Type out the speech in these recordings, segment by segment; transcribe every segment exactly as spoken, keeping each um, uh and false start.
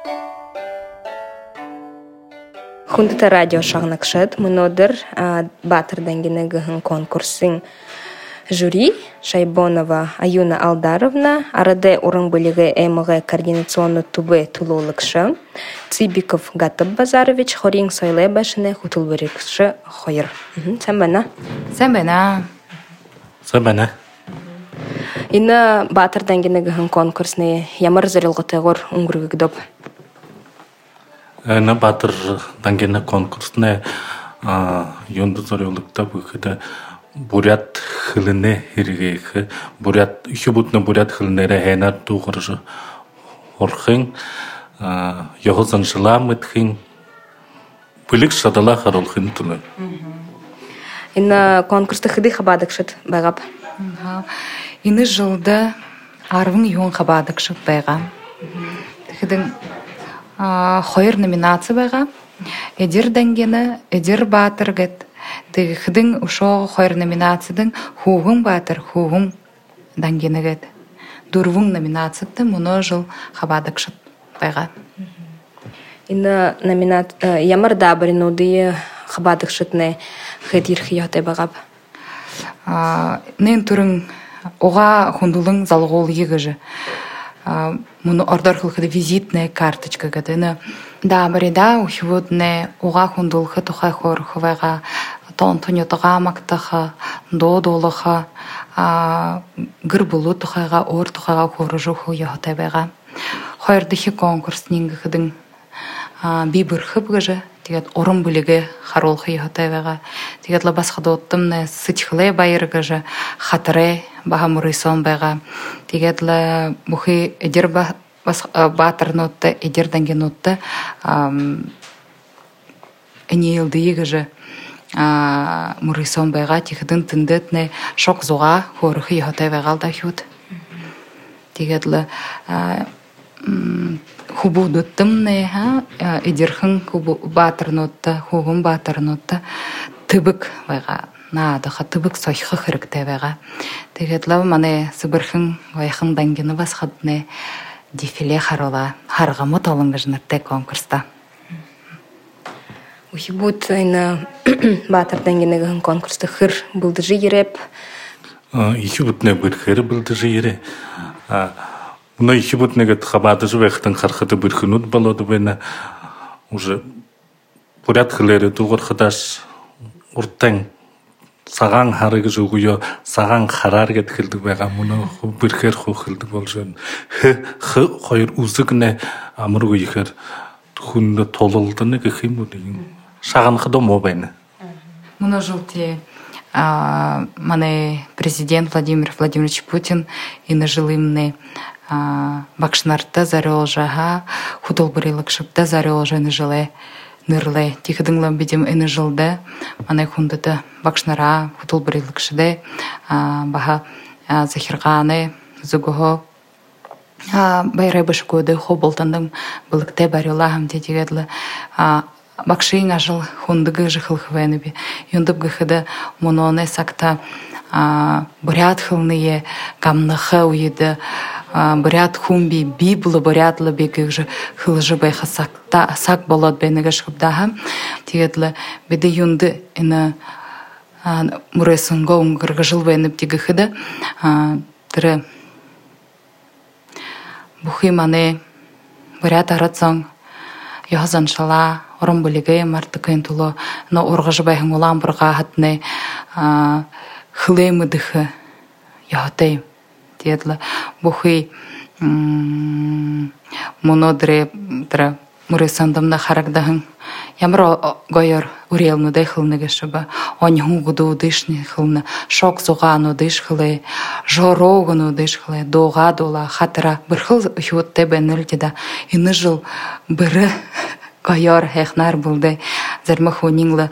Хундата радио шагнакшат мынодыр Батыр дәңгенегіхін конкурсын жюри Шайбонова Аюна Алдаровна, арады урын бөлігі әмігі координационны тубы тулулықшы, Цибиков Гатып Базарович, хорин сойлай башыны хутулбырықшы хойыр. Сән бәна? Сән бәна. Сән бәна. Ина Батыр дәңгенегіхін конкурсны ямыр зырылғытығыр ұңғырғы доп. На Батыр дәңгені конкурсны юнды зорюлықта бұқыда бурят хылыны хиргейхі, бурят, үші бұтны бурят хылынары әйнар туғыржы орхын, яғызын жыла мұтхын, бүлік шадала қаролхын тұлы. Ина конкурсты хыды қабадықшыд бағап? Ины жылды арвың юн қабадықшыд байға. Хыдың хойыр номинация байға. Эдер дәңгені, эдер батыр гет. Хыдың ұшоғы хойыр номинациядың хуғын батыр, хуғын дәңгені гет. Дұрвың номинацияды мұны жыл қабадықшыд байға. Ина номинация, ямар дабырын ұдыйы қабадықшыдны хыдыр хияты бағап? Нен түрің оға хундулың залғол егіжі. Мұны ордар қылқыды визитная карточка гәдіні. Да, барида ухивудне оға хундулқы тұқай қорқывайға, тон-тонетыға мақтықы, до-долықы, гір бұлу тұқайға, ор тұқайға қорыжуқы яғытай байға. Қойырдықы конкурс неңгі қыдың бейбірхіп гіжі, тегет орын бөлігі қаролқы яғытай байға. Тегетлі басқады оттымны сычқылай байыр гіжі, қатырай баға мұрыйсон байға. Тегетлі бұхи әдер батыр нотты, әдер дәнген нотты әнеелді егіжі мұрыйсон байға. Тегедің тіндетіне шок зуға қорықы яғытай байғалда хют. Тегетлі хубу доттымны әдерхін батыр нотты, хуғын батыр нотты түбік байға. Надыға түбік сойқы қырықтай байға. Тегетлі маны сүбірхін вайқын дәңгені басқадыны дефиле қарола, қарғамы толыңғы жынытты конкурста. Ухи бұд айна Батыр дәңгенегіхін конкурсты қыр бұлдыжы ереп? Ихи бұдны бір қыры бұлдыжы ере. Мұна ихи бұднегіт қабадыжы вайқтың қарқыды бір күнуд балады бәйна. Уже бурят қылері тұғыр қыдаш ұрттың саған харығы жоғыйо, саған қарар кеткілді байға, мұны біркер қоқылды бол жөн. Хы қойыр ұзығыны амырғы екер хүнді толылдыны кекім бұдың. Шаған қыды мо бәйні? Мұны жылте маны президент Владимир Владимирович Путин ины жылымны бақшынарты зарел жаға, худол бұрылық шыпты зарел жөні жылы. Нырлы, тихыдыңлы бедем әні жылды, маны хүндіді бақшынара, хутыл бірілікшіде, баға захирғаны, зүгіғі, байрай бұшы көді, хобылтандың білікті барылағым дедегедлі, бақшыйың ажыл хүндігі жықылқывайны бе. Юндып ғыхыды мұноны сақта бұрят қылные, гамнықы үйеді, Бурят хумби библы бурятлы бекег же хылжы байха сакта сак болот бенеге шыбдаха. Тегетлі беде юнды ина муресынға ұңғырғы жыл бәйніп тегі хыды. Тірі бұхи маны бурят аратсың яғызан шала орын бөлігі марты күйін тұлы орғы жыбайхың олан бұрға хатны хылаймы дыхы яғытай. Тегетлі бұхи мұны дірі мұресандымна харагдағын ямыр гойыр үреліні дәй қылыны кешібі, оңың ғуды ұдышны қылыны, шок зуғаны ұдыш қылы, жорогын ұдыш қылы, доға дола, қатыра, бір қыл үхіотты бәнілдеді, іні жыл бірі гойыр әқнар бұлды, зәрмі хөніңлі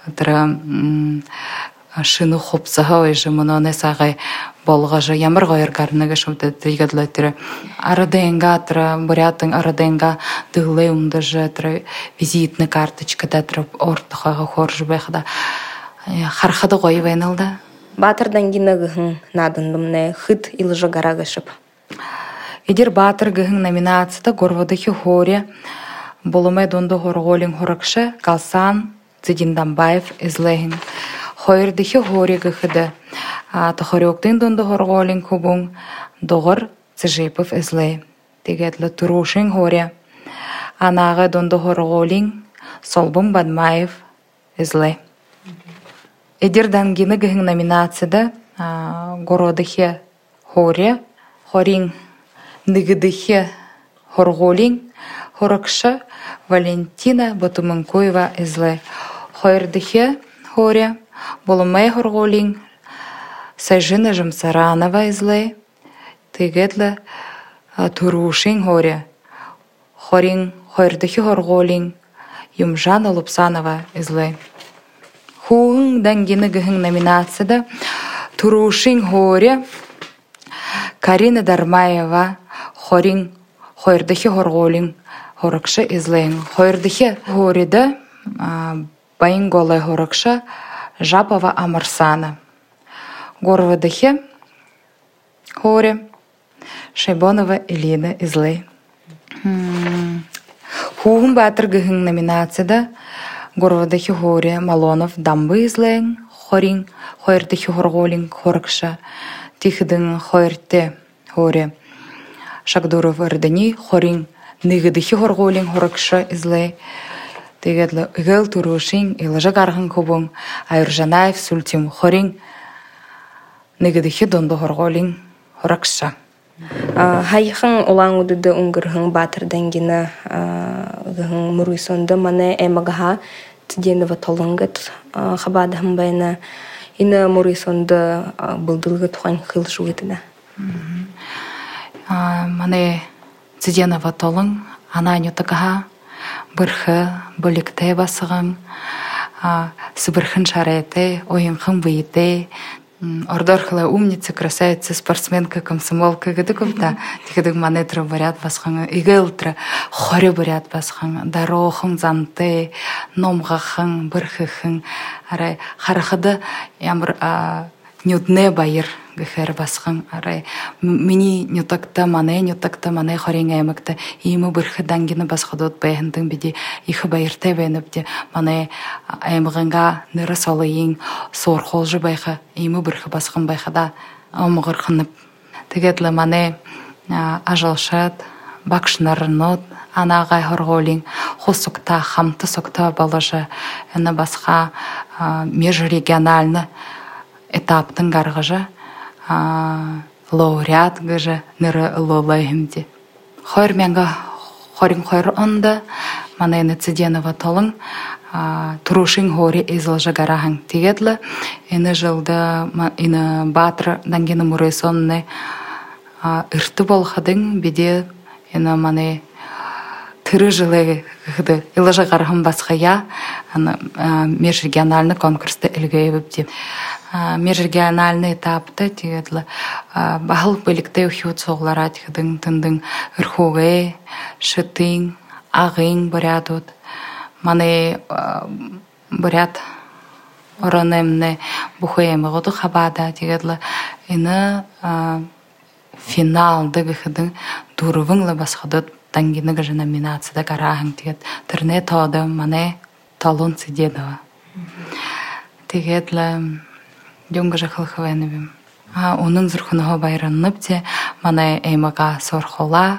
шыны қопсыға ойжы мұны сағай болғажы ямыр ғойыр қарыныға шөпті тегедлі түрі. Арадайынға тұры, буряттың арадайынға дұғылай ұмдыжы тұры, визитны карточкада тұры, ортықаға қоржы байқыда. Қарқады ғойы байналды? Батыр дәңгенегіхін надындымны хыт илыжы ғарағышып? Эдер Батыр гыхын номинацияда горводахи хоре болуме донды хорголин хоракшы Калсан Цидиндамбаев излехин. Хойырдахи хоре гыхыды тахорёктын донды хорголин кубун доғыр Цижипов изле. Тегетлі Турушин хоре анағы донды хорголин Солбун Бадмаев изле. Эдер дангины гыхын номинацияда городахи хоре хорин Нигидихе хорголин хоракша Валентина Батуманкоева изле. Хойрдихе хоре болумай хорголин Сайжина Жамсаранова изле. Тегетле Турушин хоре хорин хойрдихе хорголин Юмжана Лупсанова изле. Хуын дангины гыхын номинацияда Турушин хоре Карина Дармаева хорин хойрдахи хорголин хоракша излейн. Хойрдахи хорида байын голай хоракша Жапова Амарсана. Горвадахи хоре Шайбонова Элина излей. Хугун Батыр гыхын номинацияда Горвадахи хоре Малонов Дамбы излейн. Хорин хойрдахи хорголин хоракша Тихидын хойрте хоре Шагдуров Эрдени хорин Нигидихи хорголин хоракша изле. Тегетлі Игел Турушин Илажа Гархан Кубун Айржанаев Сультим хорин Нигидихи донды хорголин хоракша. Хайхын улан удыды унгырхын Батыр дангина гыхын Муруйсонды мане эмагаха Циденова толынгыт хабадахын байна Ина Муруйсонды бұлдылғы туған қыл жуетіна. Мане Циденова толың ананю тағаға бірхі бөлікте басығын сыбірхін шареті, ойынқын бұйеті, ордорхыла умница, красавица, спортсменка, комсомолка гыды көпта. Тегедік манетры бұрят басқын, игілтірі хоры бұрят басқын, дарохын, занты, номғақын, бірхіхін, арай қарықыды ямыр нютне байыр гыхэр басқын, арай мини нютакта мане, нютакта мане хорен аймакта, имы бірхі дангені басқадот байхындың біде, ихы байырте бәйніпте, мане аймағынға ныры солыйын, сор қолжы байқы, имы бірхі басқын байқада омығыр қынып. Тегетлі мане ажалшат, бақшынарынот, анағай хорголин, хосукта, хамты сукта балажы, әні басқа межрегиональны этаптың гарғыжы, лауреат гыжы ныры лолайымде. Хойр менға хорин хойр онды, мана әні Циденова толың, Турушин хори изылжы гарахын тегетлі, әні жылды әні Батыр дангені Муруйсонны ұрты болғадың беде әні маны тыры жылы ғыды илыжы гарахын басқая межрегиональны конкурсты үлгі өбді. Межрегиональный этапты тегетлі бағыл бөлікті үхет соғлара тегдің тындың үрхуғы, шытың, ағың бұрят өт. Маны бұрят оранымны бұхуемі ғоды қабада тегетлі іні финалды ғыдың дұрывыңлы басқадыд дангені ғыжы номинацияда қарағын тегет. Түрне тоды маны талон Циденова. Тегетлі Дюнга жақылықывайныбым. Оның зүрхынығы байранып те, мана әйміға сорхола,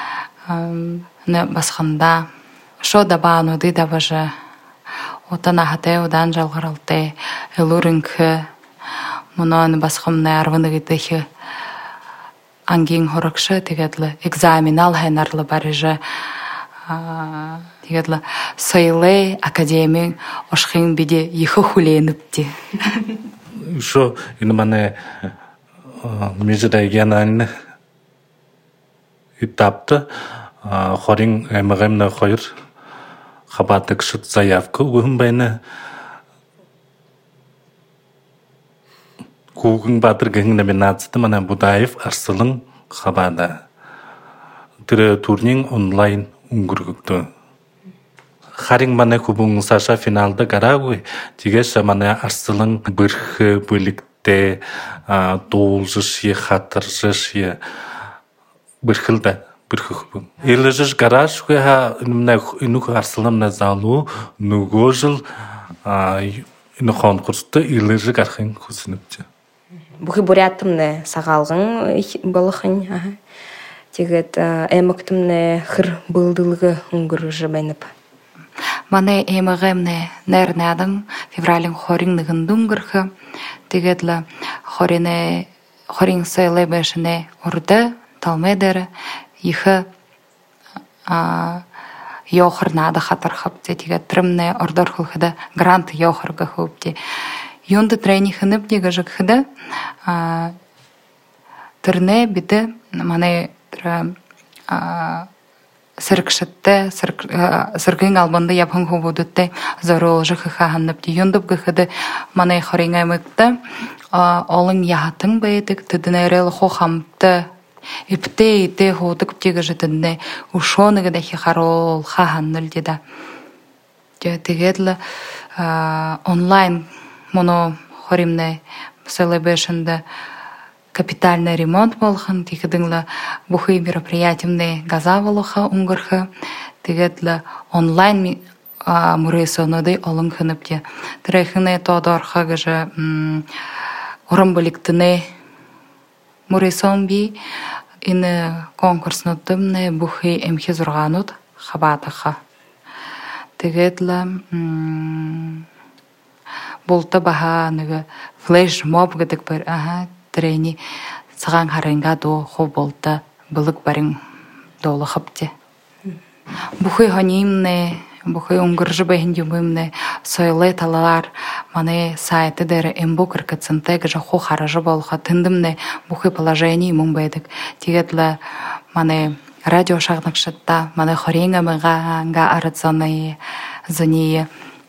басқанда, шо да баану дыда бажы, отан ағатай одан жалғаралты, әлурінкі, мұнын басқымны арвынығыдығы ангин хоракшы, тегетлі, экзамен алғайнарлы барыжы, тегетлі, сойлы академия ошқын биде ехі хуленіп те. Шо ина мане межрегиональный этапта хорин эмагемна хойр хабатык шут заявка угум байна Кугун Батыр гыхын номинацияда мана Будаев Арсылың хабада. Тірі турнин онлайн унгургукты. Харин мане кубун саша финалда гарагуй, тигеш мане Арсылың бірхі бөлікте доолжышие, хатыржышие бирхилда бирхухбун. Элежиш гараж ха на инух арслам на залу нүгожил а ину конкурста элежи гархын хусыныпчы. Бухи бурятымны сагалгын балахын. Тегет эмактымны хыр былдылгы унгуржы байнып. Мане эмагемне нернадың февралин хорин нагындунгырхы. Тегетлі хорине хорин сөйле бешіне урды талмедері ихы йохыр нады хатархып. Тегет трымне ордор хылхыда грант йохырға хупте. Юнды тренихынып дега жықхыда түрне биді мане сыркшытты сыргын албанды япын хубудутты зорол жықыха ханныпты. Юндып гыхыды мане хоринга мыкты олың яхатын бәйдік тыдынерел хохамты ипте ите худык тега жытынны ушоныгы дахи харол хаханныл деда. Тегедлі онлайн моно хоримне селебешінде капитальный ремонт болған, тегедіңлі бұхый мероприятимне газа болуға ұңғырғы, тегедлі онлайн мұресоныды олың хыныпте. Тірейхіне тодорға гыжы орын бөліктіні мұресон би, іні конкурснутымны бұхый әмхе зұрғанут қабатыға. Тегедлі болты баха нығы флеш-моб гыдық бір трени саған харынға до хо болты бұлық барың долы қыпте. Бұхый хонимне, бұхый ұңғыржы бәйін юмымне сойлы талалар маны сайты дәрі әмбу кіркітсінті гыжы хо харыжы болуға тындымне бұхый положение мұң бәйдік. Тегетлі маны радио шағнықшытта маны хоренға мұңға арыцаны зіне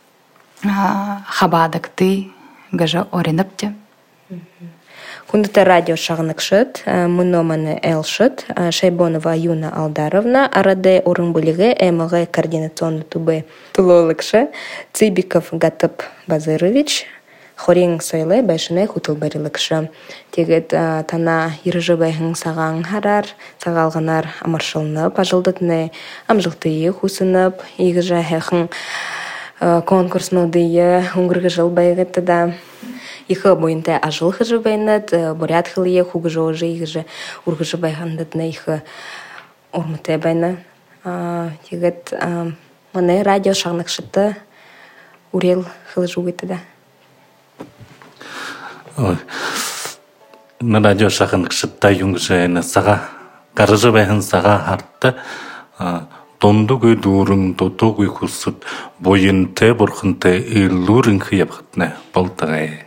хабадықты гыжы орыныпте. Кундыта радио шағнықшыт, мұноманы әлшыт, Шайбонова Аюна Алдаровна, араде орын бөлігі әміғі координационны тубы тұлолықшы, Цибиков Гатып Базырович, хорен сойлы бәшіне хутылбарылықшы. Тегет тана ержі бәйхің саған харар, сағалғанар амаршылынып, ажылдытны амжылтыйы хусынып, егіжі әхің конкурсныдыйы ұңғырғы жыл бәйгітті да. Ихы бойынта ажыл хыжы байнат, борят хылые хугыжы ожы игыжы ургыжы байғандытны ихы ормыты байна. Тегет маны радио шағнықшыты урел хылыжы уйты да. На радио шағнықшытта юңгыжы әйні саға, қарыжы байғын саға артты, тонды көй дұрың, тоты көй күрсіт, бойынты бұрқынты үйлұрын қияпқытны болтығай.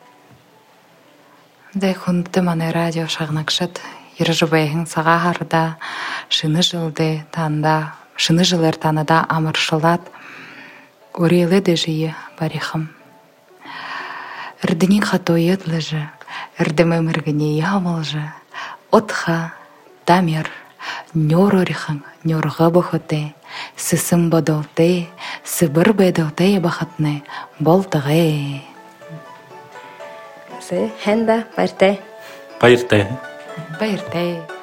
Дай хунды маны радио шағнақшыт, ержі бәйхін саға харда, шыны жылды танда, шыны жылыр таныда амыршылат, орелі де жиы барихым. Үрдінен қатойы дылыжы, үрдімі міргіне ямылжы, отха, дамер, нёр орихын, нёрғы бұхыты, сысым бодылты, сыбыр бәділті бақытны, болтығы. Хенда, байыртай. Байыртай. Байыртай.